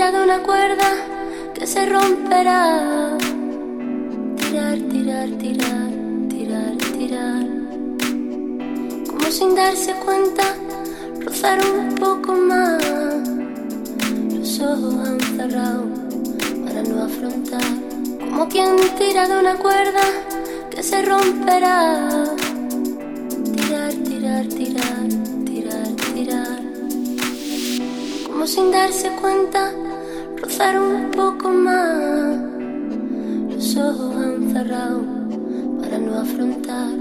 tirado una cuerda que se romperá. Tirar, tirar, tirar, tirar, tirar. Como sin darse cuenta, rozar un poco más. Los ojos han cerrado para no afrontar. Como quien tira de una cuerda que se romperá. Tirar, tirar, tirar, tirar, tirar. Como sin darse cuenta, rozar un poco más. Los ojos han cerrado para no afrontar.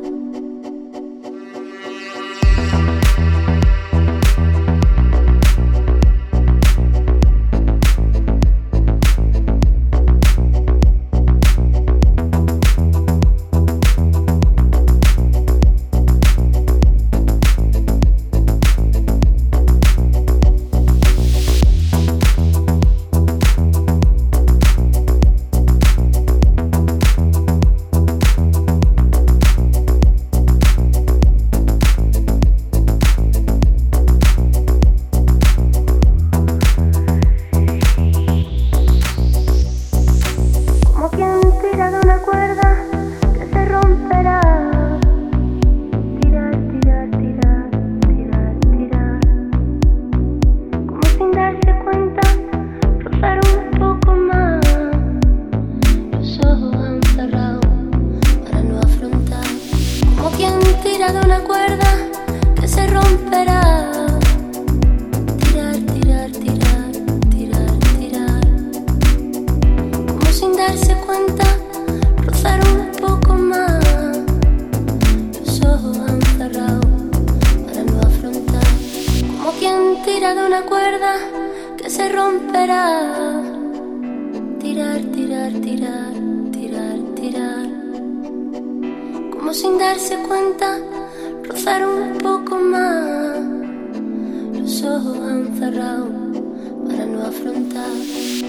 De una cuerda que se romperá. Tirar, tirar, tirar, tirar, tirar. Como sin darse cuenta, rozar un poco más. Los ojos han cerrado para no afrontar. Como quien tira de una cuerda que se romperá. Tirar, tirar, tirar, tirar, tirar. Como sin darse cuenta, rozar un poco más. Los ojos han cerrado para no afrontar.